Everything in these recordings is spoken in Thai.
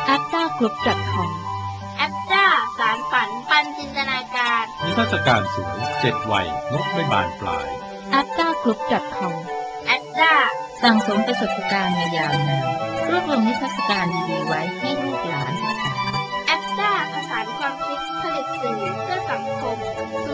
aptagroup.com แอปจ้าสารฝันปันจินตนาการนิทรรศการสวย7 วัยงบไม่บานปลาย aptagroup.com แอปจ้าสั่งสมประสบการณ์มายาวนานรวบรวมนิทรรศการดีๆไว้ให้ลูกหลานศึกษาแอปจ้าผสานความคิดผลิตสื่อเพื่อสังคม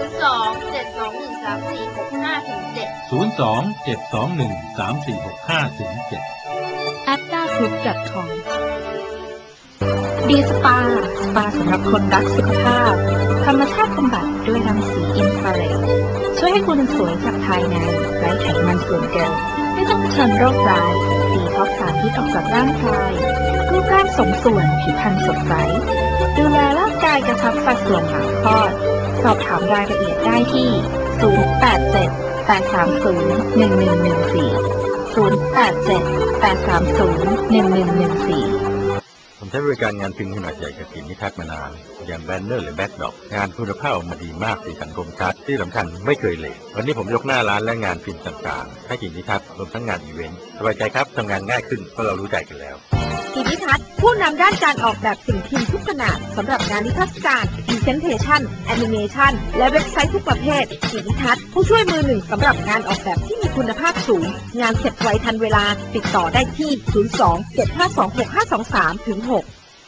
02-721-3465-7 aptagroup.com ดีสปาสำหรับคนรักสุขภาพธรรมชาติบำบัดด้วยรังสีอินฟราเรดช่วยให้คุณสวยจากภายในไร้ไขมันส่วนเกินไม่ต้องเผชิญโรคร้ายดีท็อกซ์สารพิษออกจากร่างกายรูปร่างสมส่วนผิวพรรณสดใสดูแลร่างกายกระชับสัดส่วนหลังคลอดสอบถามรายละเอียดได้ที่ 087-830-1114 ผมใช้บริการงานพิมพ์ขนาดใหญ่กับทีมนิทัศน์มานานอย่างแบนเนอร์หรือแบ็คดรอปงานคุณภาพออกมาดีมากสีสันคมชัดที่สำคัญไม่เคยเหลววันนี้ผมยกหน้าร้านและงานพิมพ์ต่างๆให้ทีมนิทัศน์รวมทั้งงานอีเวนต์สบายใจครับทำงานง่ายขึ้นเพราะเรารู้ใจกันแล้วทีมนิทัศน์ผู้นำด้านการออกแบบสิ่งพิมพ์ทุกขนาดสำหรับงานนิทรรศการ Presentation Animation และเว็บไซต์ทุกประเภททีมนิทัศน์ผู้ช่วยมือหนึ่งสำหรับงานออกแบบที่มีคุณภาพสูงงานเสร็จไวทันเวลาติดต่อได้ที่ 02-7526523-6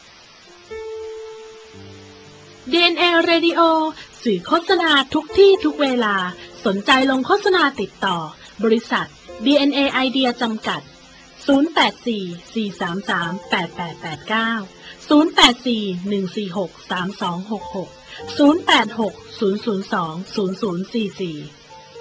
DNA Radio สื่อโฆษณาทุกที่ทุกเวลาสนใจลงโฆษณาติดต่อบริษัท DNA Idea จำกัด 084-433-8889 084-146-3266 086-002-0044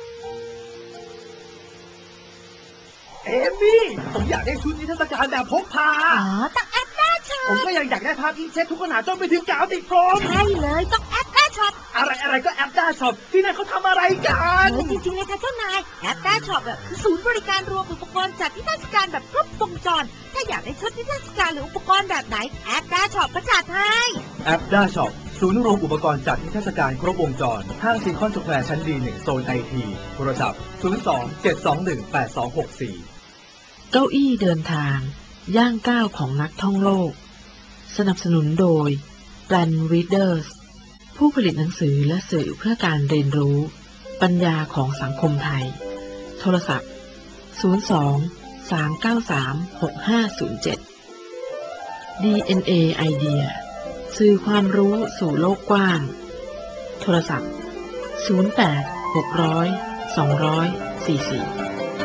เอมี่ผมอยากได้ชุดนิทรรศการแบบพกพาต้องแอปหน้าช็อปผมก็ยังอยากได้ภาพที่เช็ดทุกขนาดจนไปถึงกาวติดกรมใช่เลยต้องแอปหน้าช็อปอะไรก็แอปหน้าช็อปที่นั่นเขาทำอะไรกันจริงๆเลยค่ะเจ้านายแอปหน้าช็อปคือศูนย์บริการรวมอุปกรณ์จัดนิทรรศการแบบครบวงจรถ้าอยากได้ชุดนิทรรศการหรืออุปกรณ์แบบไหนแอปหน้าช็อปก็จัดให้แอปหน้าช็อปศูนย์รวมอุปกรณ์จัดนิทรรศการครบวงจรห้างซีคอนสแควร์ชั้นดี1โซนไอทีโทรศัพท์02-721-8264 เก้าอี้เดินทางย่างก้าวของนักท่องโลกสนับสนุนโดย Plan Readers ผู้ผลิตหนังสือและสื่อเพื่อการเรียนรู้ปัญญาของสังคมไทยโทรศัพท์02-393-6507 DNA Idea สื่อความรู้สู่โลกกว้างโทรศัพท์08-600-200-44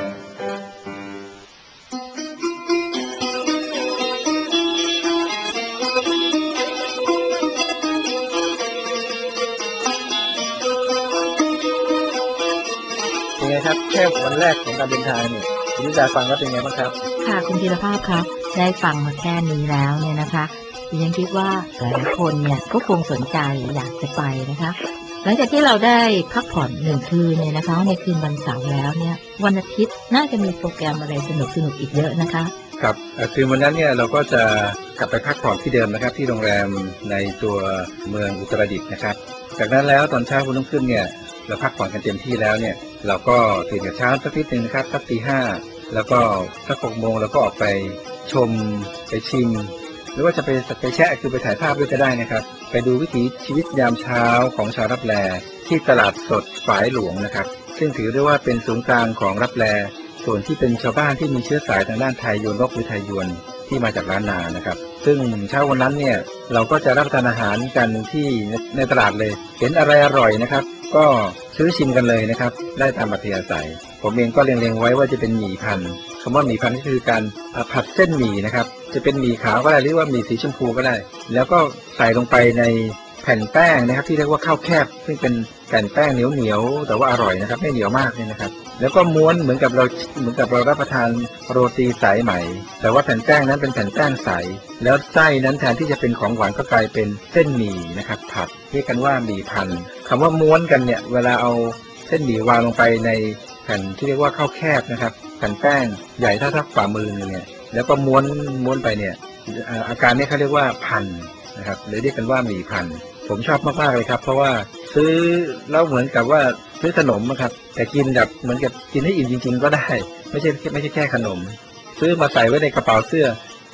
ครับแค่วันแรกของการเดินทางเนี่ยคุณนิดาฟังแล้วเป็นไงบ้างครับค่ะคุณธีรภาพครับได้ฟังมาแค่นี้แล้วเนี่ยนะคะดิฉันคิดว่าหลายคนเนี่ยก็คงสนใจอยากจะไปนะคะหลังจากที่เราได้พักผ่อน1 คืนเนี่ยนะคะในคืนวันเสาร์แล้วเนี่ยวันอาทิตย์น่าจะมีโปรแกรมอะไรสนุกอีกเยอะนะคะครับคืนวันนั้นเนี่ยเราก็จะกลับไปพักผ่อนที่เดิมนะครับที่โรงแรมในตัวเมืองอุตรดิตถ์นะครับจากนั้นแล้วตอนเช้าวันรุ่งขึ้นเนี่ยเราพักผ่อนกันเต็มที่แล้วเนี่ยเราก็ตื่นแต่เช้าสักนิดนึงนะครับสักตี 5แล้วก็สัก 6 โมงเราก็ออกไปชมไปชิมหรือว่าจะไปแชะคือไปถ่ายภาพด้วยก็ได้นะครับไปดูวิถีชีวิตยามเช้าของชาวรับแลที่ตลาดสดฝายหลวงนะครับซึ่งถือได้ว่าเป็นศูนย์กลางของรับแลส่วนที่เป็นชาวบ้านที่มีเชื้อสายทางด้านไทยโยนกหรือไทยยวนที่มาจากล้านนานะครับซึ่งเช้าวันนั้นเนี่ยเราก็จะรับประทานอาหารกันที่ในตลาดเลยเห็นอะไรอร่อยนะครับก็ซื้อชิมกันเลยนะครับได้ตามอัธยาศัยผมเองก็เล็งๆไว้ว่าจะเป็นหมี่พันคำว่าหมี่พันก็คือการผัดเส้นหมี่นะครับจะเป็นหมี่ขาวก็ได้หรือว่าหมี่สีชมพูก็ได้แล้วก็ใส่ลงไปในแผ่นแป้งนะครับที่เรียกว่าข้าวแคบซึ่งเป็นแผ่นแป้งเหนียวแต่ว่าอร่อยนะครับไม่เหนียวมากเลยนะครับแล้วก็ม้วนเหมือนกับเรารับประทานโรตีสายไหมแต่ว่าแผ่นแป้งนั้นเป็นแผ่นแป้งใสแล้วไส้นั้นแทนที่จะเป็นของหวานก็กลายเป็นเส้นหมี่นะครับผัดเรียกกันว่าหมี่พันคำว่าม้วนกันเนี่ยเวลาเอาเส้นหมี่วางลงไปในแผ่นที่เรียกว่าข้าวแคบนะครับแผ่นแป้งใหญ่เท่าฝ่ามือเนี่ยแล้วก็ม้วนไปเนี่ยอาการนี้เขาเรียกว่าพันนะครับหรือเรียกกันว่าหมี่พันผมชอบมากๆเลยครับเพราะว่าซื้อแล้วเหมือนกับว่าซื้อขนมนะครับแต่กินแบบเหมือนกับกินให้อิ่มจริงๆก็ได้ไม่ใช่แค่ขนมซื้อมาใส่ไว้ในกระเป๋าเสื้อ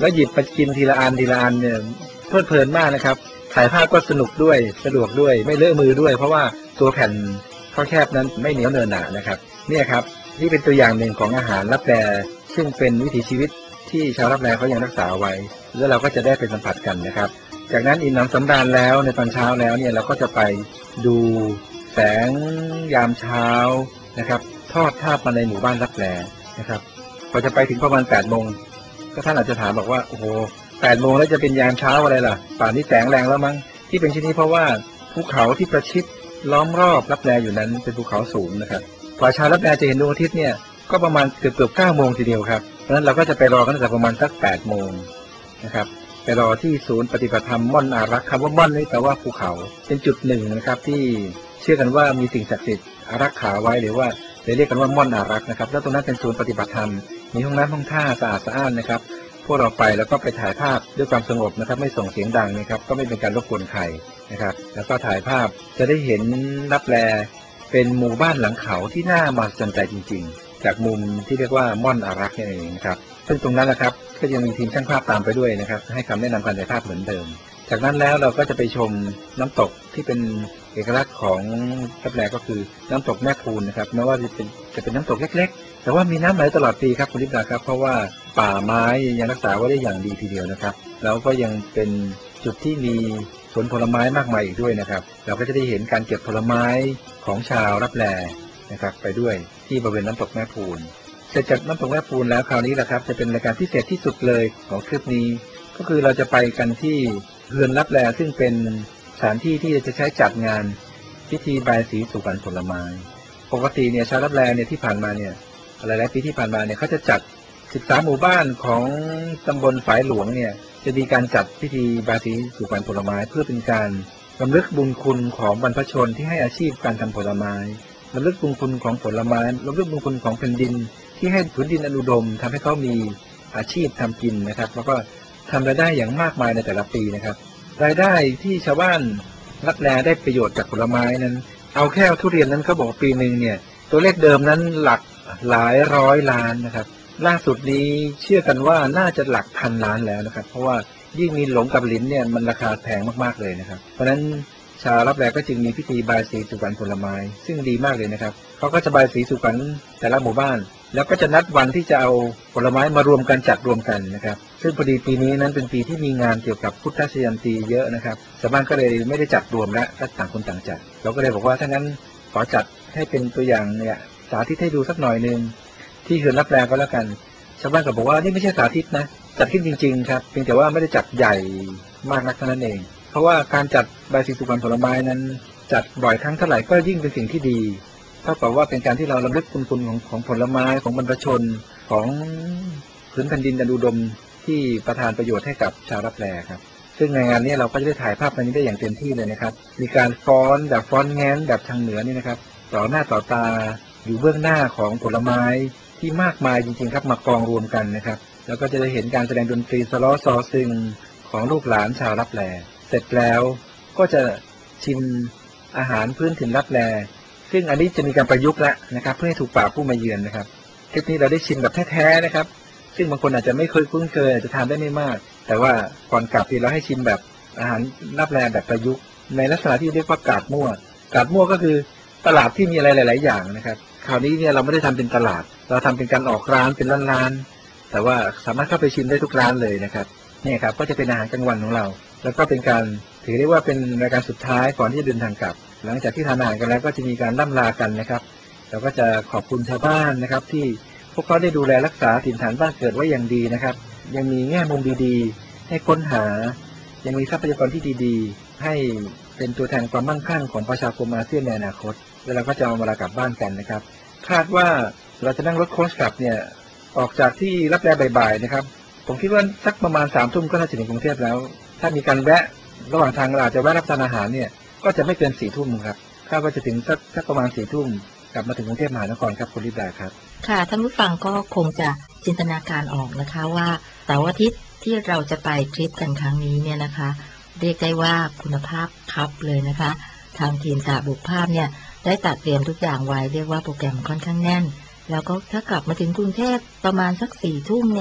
แล้วหยิบไปกินทีละอันเนี่ยเพลิดเพลินมากนะครับถ่ายภาพก็สนุกด้วยสะดวกด้วยไม่เลอะมือด้วยเพราะว่าตัวแผ่นข้าวแคบนั้นไม่เหนียวเนินหนานะครับเนี่ยครับนี่เป็นตัวอย่างหนึ่งของอาหารลับแลซึ่งเป็นวิถีชีวิตที่ชาวลับแลเขายังรักษาไว้แล้วเราก็จะได้ไปสัมผัสกันนะครับจากนั้นอิ่มหนำสำราญแล้วในตอนเช้าแล้วเนี่ยเราก็จะไปดูแสงยามเช้านะครับทอดทาบมาในหมู่บ้านลับแลนะครับพอจะไปถึงประมาณ8 โมงก็ท่านอาจจะถามบอกว่าโอ้โห8 โมงแล้วจะเป็นยามเช้าอะไรล่ะป่านนี้แสงแรงแล้วมั้งที่เป็นเช่นนี้เพราะว่าภูเขาที่ประชิดล้อมรอบลับแลอยู่นั้นเป็นภูเขาสูงนะครับกว่าชาวลับแลจะเห็นดวงอาทิตย์เนี่ยก็ประมาณเกือบ9 โมงทีเดียวครับเพราะฉะนั้นเราก็จะไปรอกันตั้งแต่ประมาณสัก8 โมงนะครับไปรอที่ศูนย์ปฏิบัติธรรมม่อนอารักษ์คำว่าม่อนนี่แปลว่าภูเขาเป็นจุดหนึ่งนะครับที่เชื่อกันว่ามีสิ่งศักดิ์สิทธิ์อารักขาไว้หรือว่าเรียกกันว่าม่อนอารักษ์นะครับแล้วตรงนั้นเป็นศูนย์ปฏิบัติธรรมมีห้องน้ำห้องท่าสะอาดสะอ้านนะครับพวกเราไปแล้วก็ไปถ่ายภาพด้วยความสงบนะครับไม่ส่งเสียงดังนะครับก็ไม่เป็นการรบกวนใครนะครับแล้วก็ถ่ายภาพจะได้เห็นลับแลเป็นหมู่บ้านหลังเขาที่น่ามาสนใจจริงๆจากมุมที่เรียกว่าม่อนอารักษ์นี่เองครับซึ่งตรงนั้นนะครับก็ยังมีทีมช่างภาพตามไปด้วยนะครับให้คำแนะนำการถ่ายภาพเหมือนเดิมจากนั้นแล้วเราก็จะไปชมน้ำตกที่เป็นเอกลักษณ์ของลับแลก็คือน้ำตกแม่พูนนะครับแม้ว่าจะเป็นน้ำตกเล็กๆแต่ว่ามีน้ำไหลตลอดปีครับคุณลิปดาครับเพราะว่าป่าไม้ยังรักษาไว้ได้อย่างดีทีเดียวนะครับแล้วก็ยังเป็นจุดที่มีสวนผลไม้มากมายอีกด้วยนะครับเราก็จะได้เห็นการเก็บผลไม้ของชาวลับแลนะครับไปด้วยที่บริเวณน้ำตกแม่พูนเสร็จจากน้ำตกแม่พูนแล้วคราวนี้แหละครับจะเป็นรายการพิเศษที่สุดเลยของคลิปนี้ก็คือเราจะไปกันที่เรือนลับแลซึ่งเป็นสถานที่ที่จะใช้จัดงานพิธีบายสีสู่ขวัญผลไม้ปกติเนี่ยชาวลับแลเนี่ยที่ผ่านมาเนี่ยหลายๆปีที่ผ่านมาเนี่ยเขาจะจัด13 หมู่บ้านของตำบลฝายหลวงเนี่ยจะมีการจัดพิธีบายสีสู่ขวัญผลไม้เพื่อเป็นการรำลึกบุญคุณของบรรพชนที่ให้อาชีพการทำผลไม้รำลึกบุญคุณของผลไม้รำลึกบุญคุณของแผ่นดินที่ให้ผืนดินอันอุดมทำให้เขามีอาชีพทำกินนะครับแล้วก็ทำรายได้อย่างมากมายในแต่ละปีนะครับรายได้ที่ชาวบ้านลับแลได้ประโยชน์จากผลไม้นั้นเอาแค่ทุเรียนนั้นเขาบอกปีหนึ่งเนี่ยตัวเลขเดิมนั้นหลักหลายร้อยล้านนะครับล่าสุดนี้เชื่อกันว่าน่าจะหลักพันล้านแล้วนะครับเพราะว่ายิ่งมีหลงกับลิ้นเนี่ยมันราคาแพงมากๆเลยนะครับเพราะฉะนั้นชาวลับแลก็จึงมีพิธีบายสีสู่ขวัญผลไม้ซึ่งดีมากเลยนะครับเขาก็จะบายสีสู่ขวัญแต่ละหมู่บ้านแล้วก็จะนัดวันที่จะเอาผลไม้มารวมกันจัดรวมกันนะครับซึ่งพอดีปีนี้นั้นเป็นปีที่มีงานเกี่ยวกับพุทธชยันตีเยอะนะครับชาวบ้านก็เลยไม่ได้จัดรวมและต่างคนต่างจัดเราก็เลยบอกว่าถ้างั้นขอจัดให้เป็นตัวอย่างเนี่ยสาธิตให้ดูสักหน่อยนึงที่เขื่อนลับแลก็แล้วกันชาวบ้านก็บอกว่านี่ไม่ใช่สาธิตนะจัดขึ้นจริงๆครับเพียงแต่ว่าไม่ได้จัดใหญ่มากนักเท่านั้นเองเพราะว่าการจัดบายสีสู่ขวัญผลไม้นั้นจัดบ่อยครั้งเท่าไหร่ก็ยิ่งเป็นสิ่งที่ดีเท่ากับว่าเป็นการที่เรารำลึกคุณของผลไม้ของบรรพชนของพื้นแผ่นดินอันอุดมที่ประทานประโยชน์ให้กับชาวลับแลครับซึ่งในงานนี้เราก็จะได้ถ่ายภาพอันนี้ได้อย่างเต็มที่เลยนะครับมีการฟ้อนแบบฟ้อนแง้นแบบทางเหนือนี่นะครับต่อหน้าต่อตาอยู่เบื้องหน้าของผลไม้ที่มากมายจริงๆครับมากองรวมกันนะครับแล้วก็จะได้เห็นการแสดงดนตรีสล้อซอซึงของลูกหลานชาวลับแลเสร็จแล้วก็จะชิมอาหารพื้นถิ่นลับแลซึ่งอันนี้จะมีการประยุกต์แล้วนะครับเพื่อให้ถูกปากผู้มาเยือนนะครับคลิปนี้เราได้ชิมแบบแท้ๆนะครับซึ่งบางคนอาจจะไม่เคยคุ้นเคยอาจจะทานได้ไม่มากแต่ว่าก่อนกลับเราให้ชิมแบบอาหารลับแลแบบประยุกต์ในลักษณะที่เรียกว่ากาดมั่วก็คือตลาดที่มีอะไรหลายๆอย่างนะครับคราวนี้เนี่ยเราไม่ได้ทำเป็นตลาดเราทำเป็นการออกร้านเป็นร้านๆแต่ว่าสามารถเข้าไปชิมได้ทุกร้านเลยนะครับนี่ครับก็จะเป็นอาหารกลางวันของเราแล้วก็เป็นการถือได้ว่าเป็นรายการสุดท้ายก่อนที่จะเดินทางกลับหลังจากที่ทานอาหารกันแล้วก็จะมีการล่ำลากันนะครับเราก็จะขอบคุณชาวบ้านนะครับที่พวกเขาได้ดูแลรักษาถิ่นฐานบ้านเกิดไว้อย่างดีนะครับยังมีแง่มุมดีๆให้ค้นหายังมีทรัพยากรที่ดีๆให้เป็นตัวแทนความมั่งคั่งของประชาคมอาเซียนในอนาคตแล้วเราก็จะเอาเวลากลับบ้านกันนะครับคาดว่าเราจะนั่งรถโค้ชกลับเนี่ยออกจากที่ลับแลบ่ายๆนะครับผมคิดว่าสักประมาณ3 ทุ่มก็น่าจะถึงกรุงเทพแล้วถ้ามีการแวะระหว่างทางเราอาจจะแวะรับประทานอาหารเนี่ยก็จะไม่เกิน4 ทุ่มครับคาดว่าจะถึงสักประมาณ4 ทุ่มกลับมาถึงกรุงเทพมหานครครับคุณลิบดาครับค่ะท่านผู้ฟังก็คงจะจินตนาการออกนะคะว่าเสาร์อาทิตย์ที่เราจะไปทริปกันครั้งนี้เนี่ยนะคะเรียกได้ว่าคุณภาพคับเลยนะคะทางทีมสาบุกภาพเนี่ยได้ตัดเตรียมทุกอย่างไว้เรียกว่าโปรแกรมค่อนข้างแน่นแล้วก็ถ้ากลับมาถึงกรุงเทพประมาณสัก4 ทุ่มเนี่ย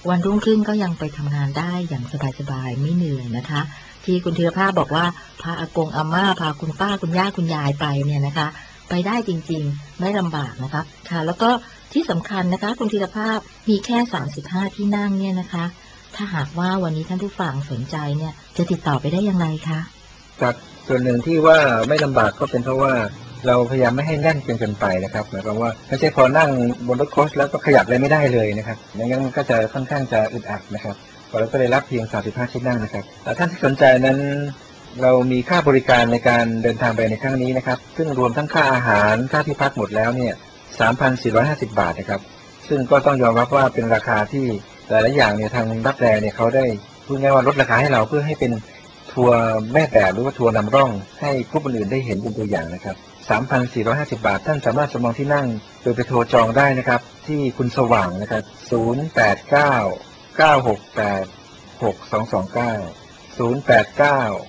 วันรุ่งขึ้นก็ยังไปทำงานได้อย่างสบายๆไม่เหนื่อยนะคะที่คุณธีรภาพบอกว่าพาอากงอาม่าพาคุณป้าคุณย่าคุณยายไปเนี่ยนะคะไปได้จริงๆไม่ลำบากนะคะค่ะแล้วก็ที่สำคัญนะคะคุณธีรภาพมีแค่35ที่นั่งเนี่ยนะคะถ้าหากว่าวันนี้ท่านผู้ฟังสนใจเนี่ยจะติดต่อไปได้อย่างไรคะครับส่วนหนึ่งที่ว่าไม่ลำบากก็เป็นเพราะว่าเราพยายามไม่ให้แน่นจนเกินไปนะครับหมายความว่าไม่ใช่พอนั่งบนรถโคชแล้วก็ขยับอะไรไม่ได้เลยนะครับอย่างนั้นมันก็จะค่อนข้างจะอึดอัดนะครับเราก็เลยรับเพียง35ที่นั่งนะครับแต่ท่านที่สนใจนั้นเรามีค่าบริการในการเดินทางไปในครั้งนี้นะครับซึ่งรวมทั้งค่าอาหารค่าที่พักหมดแล้วเนี่ย 3,450 บาทนะครับซึ่งก็ต้องยอมรับว่าเป็นราคาที่หลายๆอย่างเนี่ยทางรับแลเนี่ยเขาได้พูดง่ายว่าลดราคาให้เราเพื่อให้เป็นทัวร์แม่แบบหรือว่าทัวร์นำร่องให้ผู้คนอื่นได้เห็นเป็นตัวอย่างนะครับ 3,450 บาทท่านสามารถสำรองที่นั่งโดยไปโทรจองได้นะครับที่คุณสว่างนะครับ089 968 6229 089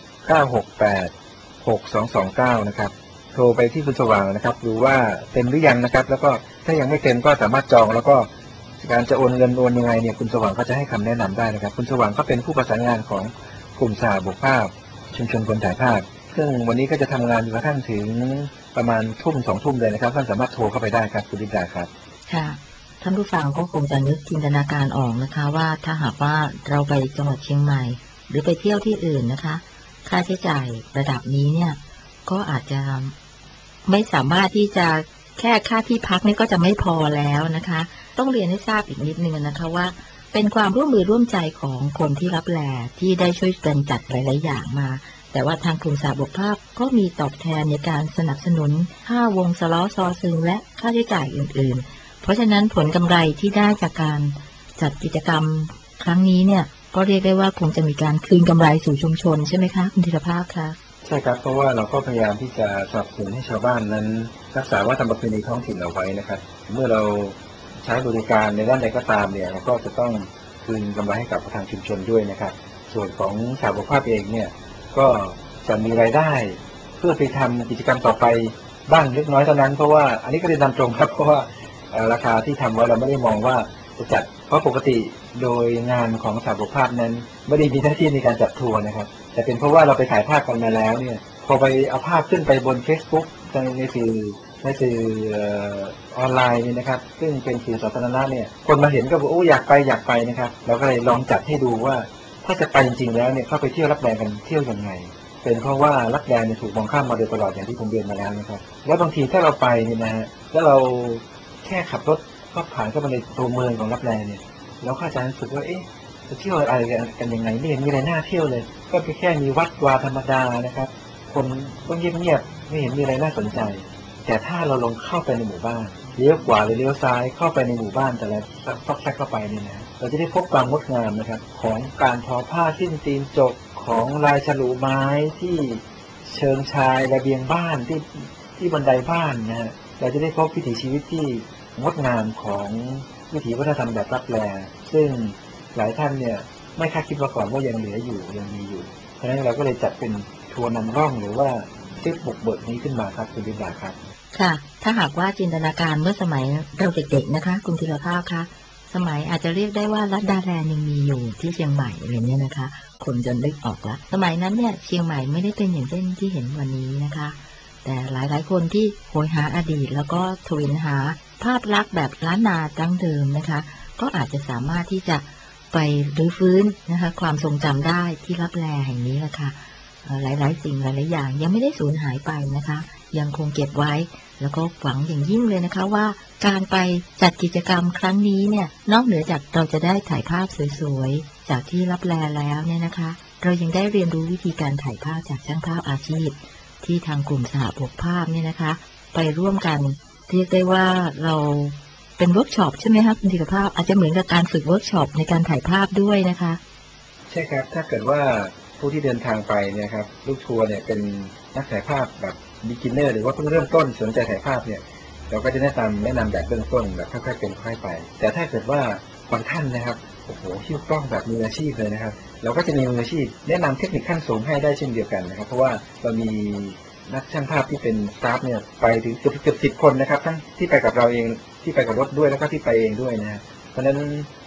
968 6229นะครับโทรไปที่คุณสว่างนะครับดูว่าเต็มหรือยังนะครับแล้วก็ถ้ายังไม่เต็มก็สามารถจองแล้วก็การจะโอนเงินโอนยังไงเนี่ยคุณสว่างก็จะให้คำแนะนำได้นะครับคุณสว่างก็เป็นผู้ประสานงานของกลุ่มสหบกภาพชุมชนคนถ่ายภาพซึ่งวันนี้ก็จะทำงานอยู่กระทั่งถึงประมาณทุ่ม2 ทุ่มเลยนะครับท่านสามารถโทรเข้าไปได้ครับคุณดิดาครับค่ะท่านผู้ฟังก็คงจะนึกจินตนาการออกนะคะว่าถ้าหากว่าเราไปจังหวัดเชียงใหม่หรือไปเที่ยวที่อื่นนะคะค่าใช้จ่ายระดับนี้เนี่ยก็อาจจะไม่สามารถที่จะแค่ค่าที่พักนี่ก็จะไม่พอแล้วนะคะต้องเรียนให้ทราบอีกนิดนึงนะคะว่าเป็นความร่วมมือร่วมใจของคนที่รับแลที่ได้ช่วยกันจัดหลายๆอย่างมาแต่ว่าทางกลุ่มสหบกภาพก็มีตอบแทนในการสนับสนุนค่าวงสล้อซอซึงและค่าใช้จ่ายอื่นๆเพราะฉะนั้นผลกำไรที่ได้จากการจัดกิจกรรมครั้งนี้เนี่ยก็เรียกได้ว่าคงจะมีการคืนกำไรสู่ชุมชนใช่ไหมคะคุณธีรภาพคะใช่ครับเพราะว่าเราก็พยายามที่จะสนับสนุนให้ชาวบ้านนั้นรักษาวัฒนธรรมประเพณีท้องถิ่นเอาไว้นะครับเมื่อเราใช้บริการในด้านใดก็ตามเนี่ยเราก็จะต้องคืนกำไรให้กับทางชุมชนด้วยนะครับส่วนของสหบกภาพเองเนี่ยก็จะมีรายได้เพื่อไปทำกิจกรรมต่อไปบ้างเล็กน้อยเท่านั้นเพราะว่าอันนี้ก็เรียนตามตรงครับเพราะว่าราคาที่ทำไว้เราไม่ได้มองว่าจะจัดเพราะปกติโดยงานของสหบกภาพนั้นไม่ได้มีหน้าที่ในการจัดทัวร์นะครับแต่เป็นเพราะว่าเราไปถ่ายภาพกันมาแล้วเนี่ยพอไปเอาภาพขึ้นไปบน Facebook ในสื่อออนไลน์นี่นะครับซึ่งเป็นสื่อสาธารณะเนี่ยคนมาเห็นก็บอกโอ้อยากไปนะครับเราก็เลยลองจัดให้ดูว่าถ้าจะไปจริงๆแล้วเนี่ยเข้าไปเที่ยวรับแรงกันเที่ยวยังไงเป็นเพราะว่ารับแรงเนี่ยถูกมองข้ามมาโดยตลอดอย่างที่ผมเรียนมาแล้วนะครับแล้วบางทีถ้าเราไปเนี่ยนะฮะแล้วเราแค่ขับรถก็ผ่านเข้าไปในตัวเมืองของรับแรงเนี่ยเราก็จะรู้สึกว่าเอ๊ะจะเที่ยวอะไรกันยังไงไม่เห็นมีอะไรน่าเที่ยวเลยก็แค่มีวัดวาธรรมดานะครับคนก็เงียบๆไม่เห็นมีอะไรน่าสนใจแต่ถ้าเราลงเข้าไปในหมู่บ้านเลี้ยวขวาหรือเลี้ยวซ้ายเข้าไปในหมู่บ้านแต่ละซอกแซกเข้าไปเนี่ยนะเราจะได้พบความงดงามนะครับของการทอผ้าสิ้นตีนจกของลายฉลุไม้ที่เชิงชายระเบียงบ้านที่บันไดบ้านนะฮะเราจะได้พบวิถีชีวิตที่งดงามของวิถีวัฒนธรรมแบบรับแลซึ่งหลายท่านเนี่ยไม่คาดคิดมาก่อนว่ายังเหลืออยู่ยังมีอยู่เพราะฉะนั้นเราก็เลยจัดเป็นทัวร์นำร่องหรือว่าทริปบุกเบิกนี้ขึ้นมาครับคุณวิทยาครับค่ะถ้าหากว่าจินตนาการเมื่อสมัยเราเด็กๆนะคะคุณธีรภาพคะสมัยอาจจะเรียกได้ว่าลัดดาแลนด์ยังมีอยู่ที่เชียงใหม่อะไรเนี้ยนะคะคนจนนึกออกละสมัยนั้นเนี่ยเชียงใหม่ไม่ได้เป็นอย่างเช่นที่เห็นวันนี้นะคะแต่หลายๆคนที่โหยหาอดีตแล้วก็ทวินหาภาพลักษณ์แบบล้านนาดั้งเดิมนะคะก็อาจจะสามารถที่จะไปรื้อฟื้นนะคะความทรงจำได้ที่ลับแลแห่งนี้แหละค่ะหลายๆสิ่งหลายๆอย่างยังไม่ได้สูญหายไปนะคะยังคงเก็บไว้แล้วก็หวังอย่างยิ่งเลยนะคะว่าการไปจัดกิจกรรมครั้งนี้เนี่ยนอกเหนือจากเราจะได้ถ่ายภาพสวยๆจากที่ลับแลแล้วเนี่ยนะคะเรายังได้เรียนรู้วิธีการถ่ายภาพจากช่างภาพอาชีพที่ทางกลุ่มสหบกภาพเนี่ยนะคะไปร่วมกันเรียกได้ว่าเราเป็นเวิร์กช็อปใช่ไหมคะคุณธีรภาพอาจจะเหมือนกับการฝึกเวิร์กช็อปในการถ่ายภาพด้วยนะคะใช่ครับถ้าเกิดว่าผู้ที่เดินทางไปเนี่ยครับลูกทัวร์เนี่ยเป็นนักถ่ายภาพแบบbeginner หรือว่าเพิ่งเริ่มต้นสนใจถ่ายภาพเนี่ยเราก็จะแนะนำแบบเบื้องต้นแบบค่อยๆเป็นค่อยไปแต่ถ้าเกิดว่าบางท่านนะครับโอ้โหหิ้วกล้องแบบมืออาชีพเลยนะครับเราก็จะมีมืออาชีพแนะนำเทคนิคขั้นสูงให้ได้เช่นเดียวกันนะครับเพราะว่าเรามีนักช่างภาพที่เป็นสตาฟเนี่ยไปถึงเกือบ10 คนนะครับทั้งที่ไปกับเราเองที่ไปกับรถด้วยแล้วก็ที่ไปเองด้วยนะเพราะฉะนั้น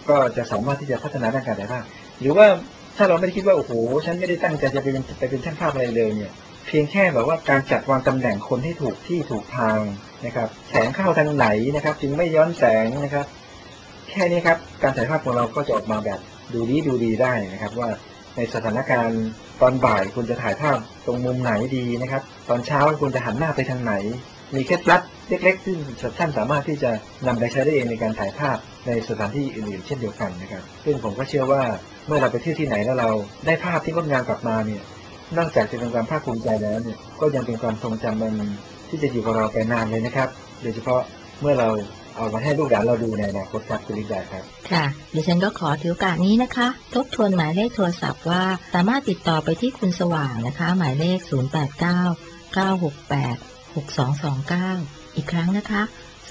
ก็จะสามารถที่จะพัฒนาด้านการถ่ายภาพหรือว่าถ้าเราไม่ได้คิดว่าโอ้โหฉันไม่ได้ตั้งใจจะไปเป็นช่างภาพอะไรเลยเนี่ยเพียงแค่แบบว่าการจัดวางตำแหน่งคนให้ถูกที่ถูกทางนะครับแสงเข้าทางไหนนะครับจึงไม่ย้อนแสงนะครับแค่นี้ครับการถ่ายภาพของเราก็จะออกมาแบบดูดีได้นะครับว่าในสถานการณ์ตอนบ่ายคุณจะถ่ายภาพตรงมุมไหนดีนะครับตอนเช้าคุณจะหันหน้าไปทางไหนมีเคล็ดลับเล็กๆซึ่งท่านสามารถที่จะนำไปใช้ได้เองในการถ่ายภาพในสถานที่อื่นๆเช่นเดียวกันนะครับซึ่งผมก็เชื่อว่าเมื่อเราไปเที่ยวที่ไหนแล้วเราได้ภาพที่งดงามกลับมาเนี่ยนอกจากจะเป็นความภาคภูมิใจแล้วเนี่ยก็ยังเป็นความทรงจำมันที่จะอยู่กับเราไปนานเลยนะครับโดยเฉพาะเมื่อเราเอามาให้ลูกหลานเราดูในอนาคตครับคุณลิดาครับค่ะดิฉันก็ขอถือโอกาสนี้นะคะทบทวนหมายเลขโทรศัพท์ว่าสามารถติดต่อไปที่คุณสว่างนะคะหมายเลข089-968-6229อีกครั้งนะคะ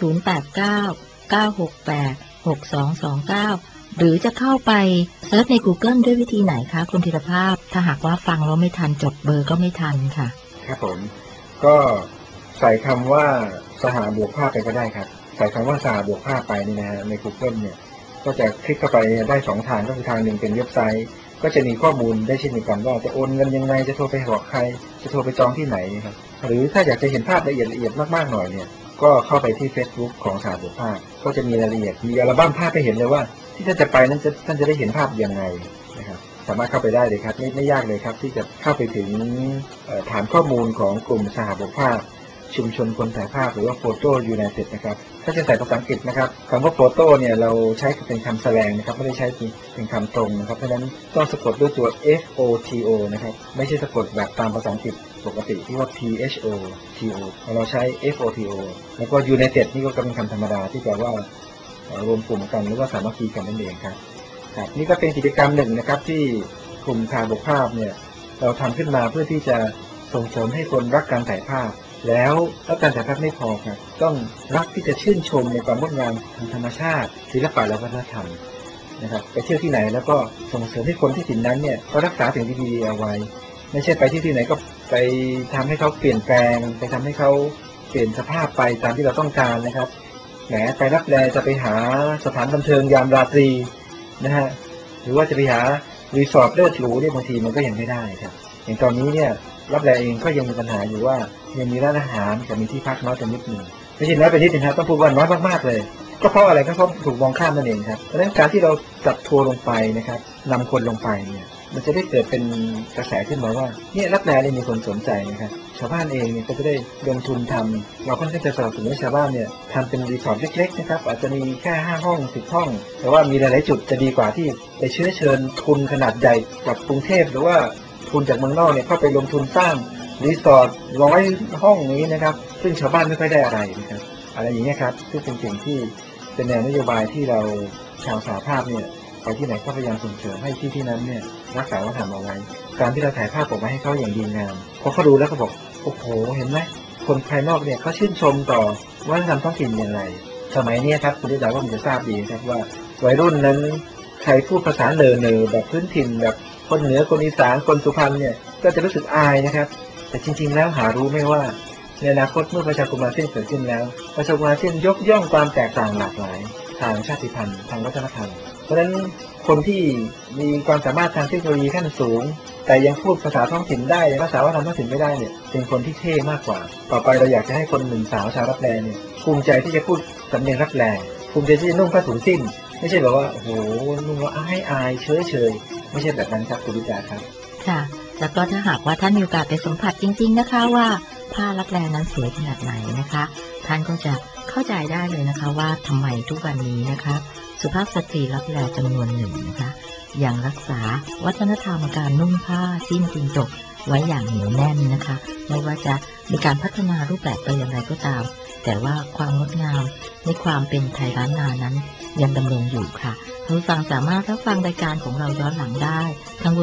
089-968-6229หรือจะเข้าไปเซิร์ชใน Google ด้วยวิธีไหนคะคุณธีรภาพถ้าหากว่าฟังแล้วไม่ทันจดเบอร์ก็ไม่ทันค่ะครับผมก็ใส่คำว่าสหบวกภาพไปก็ได้ครับใส่คำว่าสหบวกภาพไปนี่นะใน Google เนี่ยก็จะคลิกเข้าไปได้2ทางก็คือทางหนึ่งเป็นเว็บไซต์ก็จะมีข้อมูลได้เช่นเดียวกันว่าจะโอนเงินยังไงจะโทรไปบอกใครจะโทรไปจองที่ไหนครับหรือถ้าอยากจะเห็นภาพละเอียดมากๆหน่อยเนี่ยก็เข้าไปที่ Facebook ของสหบวกภาพก็จะมีรายละเอียดมีอัลบั้มภาพให้เห็นเลยว่าที่ท่านจะไปนั้นท่านจะได้เห็นภาพยังไงนะครับสามารถเข้าไปได้เลยครับไม่ยากเลยครับที่จะเข้าไปถึงฐานข้อมูลของกลุ่มสหบวกภาพชุมชนคนถ่ายภาพหรือว่า Photo United นะครับถ้าจะใส่ภาษาอังกฤษนะครับคำว่า Photo เนี่ยเราใช้เป็นคำแสดงนะครับไม่ได้ใช้เป็นคำตรงนะครับเพราะฉะนั้นต้องสะกดด้วยตัว FOTO นะครับไม่ใช่สะกดแบบตามภาษาอังกฤษปกติที่ว่า PHOTO เราใช้ FOTO แล้วก็ United นี่ก็เป็นคำธรรมดาที่แปลว่ารวมกลุ่มกันหรือว่าสามัคคีกันนั่นเองครับนี่ก็เป็นกิจกรรมหนึ่งนะครับที่กลุ่มสหบวกภาพเนี่ยเราทำขึ้นมาเพื่อที่จะส่งเสริมให้คนรักการถ่ายภาพแล้วการถ่ายภาพไม่พอครับต้องรักที่จะชื่นชมในความงดงามทางธรรมชาติศิลปะและวัฒนธรรมนะครับไปเที่ยวที่ไหนแล้วก็ส่งเสริมให้คนที่ถิ่นนั้นเนี่ยเขารักษาสิ่งที่ดีเอาไว้ไม่ใช่ไปที่ไหนก็ไปทำให้เขาเปลี่ยนแปลงไปทำให้เขาเปลี่ยนสภาพไปตามที่เราต้องการนะครับแหมไปรับแลจะไปหาสถานบันเทิงยามราตรีนะฮะหรือว่าจะไปหารีสอร์ทเลิศหรูเนี่ยบางทีมันก็ยังไม่ได้ครับอย่างตอนนี้เนี่ยรับแลเองก็ยังมีปัญหาอยู่ว่ายังมีร้านอาหารกับมีที่พักน้อยไปนิดหนึ่งไม่ใช่น้อยไปนิดนึงครับต้องพูดว่าน้อยมากๆเลยก็เพราะอะไรก็เพราะถูกมองข้ามนั่นเองครับเพราะฉะนั้นการที่เราจัดทัวร์ลงไปนะครับนำคนลงไปเนี่ยมันจะได้เกิดเป็นกระแสขึ้นมาว่าเนี่ยรับแลเนี่ยมีคนสนใจนะครับชาวบ้านเองเนี่ยก็จะได้ลงทุนทำเราค่อนข้างจะสนับสนุนให้ชาวบ้านเนี่ยทำเป็นรีสอร์ทเล็กๆนะครับอาจจะมีแค่5ห้อง10ห้องแต่ว่ามีหลายๆจุดจะดีกว่าที่ไปเชิญทุนขนาดใหญ่จากกรุงเทพหรือว่าทุนจากเมืองนอกเนี่ยเข้าไปลงทุนสร้างรีสอร์ท100ห้องนี้นะครับซึ่งชาวบ้านไม่ค่อยได้อะไรนะครับอะไรอย่างนี้ครับซึ่งเป็นสิ่งที่เป็นแนวนโยบายที่เราชาวสหภาพเนี่ยไปที่ไหนก็พยายามส่งเสริมให้ที่นั้นเนี่ยรักษาวัฒนธรรมเอาไว้การที่เราถ่ายภาพออกมาให้เขาอย่างดีงามพอเขาดูแล้วเขาบอกโอ้โหเห็นไหมคนภายนอกเนี่ยเขาชื่นชมต่อวัฒนธรรมท้องถิ่นอย่างไรสมัยนี้ครับคุณผู้ชมก็คงจะทราบดีครับว่าวัยรุ่นนั้นใครพูดภาษาเนอแบบพื้นถิ่นแบบคนเหนือคนอีสานคนสุพรรณเนี่ยก็จะรู้สึกอายนะครับแต่จริงๆแล้วหารู้ไหมว่าในอนาคตเมื่อประชาคมอาเซียนเกิดขึ้นแล้วประชาคมอาเซียนยกย่องความแตกต่างหลากหลายทางชาติพันธุ์ทางวัฒนธรรมเพราะฉะนั้นคนที่มีความสามารถทางเทคโนโลยีขั้นสูงแต่ยังพูดภาษาท้องถิ่นได้ภาษาวัฒนธรรมท้องถิ่นไม่ได้เนี่ยเป็นคนที่เท่มากกว่าต่อไปเราอยากจะให้คนหนุ่มสาวชาวรับแลเนี่ยภูมิใจที่จะพูดสำเนียงรับแลภูมิใจที่จะนุ่งผ้าถุงสิ้นไม่ใช่แบบว่าโอ้โหนุ่งแล้วอายเฉยไม่ใช่แบบนั้นครับคุณวิจารณ์ครับค่ะแล้วก็ถ้าหากว่าท่านมีโอกาสไปสัมผัสจริงๆนะคะว่าผ้าลับแลนั้นสวยขนาดไหนนะคะท่านก็จะเข้าใจได้เลยนะคะว่าทำไมทุกวันนี้นะคะสุภาพสตรีลับแลจำนวนหนึ่งนะคะยังรักษาวัฒนธรรมการนุ่งผ้าสิ้นตีนจกไว้อย่างเหนียวแน่นนะคะไม่ว่าจะมีการพัฒนารูปแบบไปอย่างไรก็ตามแต่ว่าความงดงามในความเป็นไทยล้านนานั้นยังดำรงอยู่ค่ะผู้ฟังสามารถรับฟังรายการของเราย้อนหลังได้ทาง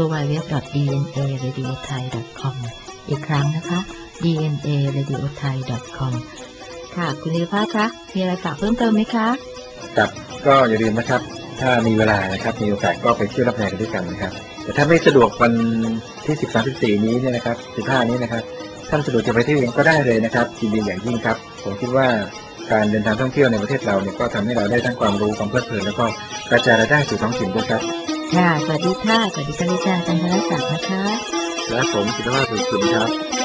www.dnaradiothai.com อีกครั้งนะคะ dnaradiothai.com ค่ะคุณธีรภาพคะมีอะไรฝากเพิ่มเติมไหมคะครับก็อย่าลืมนะครับถ้ามีเวลานะครับมีโอกาสก็ไปเที่ยวรับแลกันด้วยกันนะครับแต่ถ้าไม่สะดวกวันที่13-14นี้เนี่ยนะครับ15นี้นะครับท่านสะดวกจะไปเที่ยวเองก็ได้เลยนะครับยินดีอย่างยิ่งครับผมคิดว่าการเดินทางท่องเที่ยวในประเทศเราเนี่ยก็ทำให้เราได้ทั้งความรู้ความเพลิดเพลินแล้วก็กระจายรายได้สู่ท้องถิ่นด้วยครับค่ะสวัสดีค่ะสวัสดีค่ะดิฉันจันทรศักดิ์นะคะและผมศิลปะสุขคุณครับ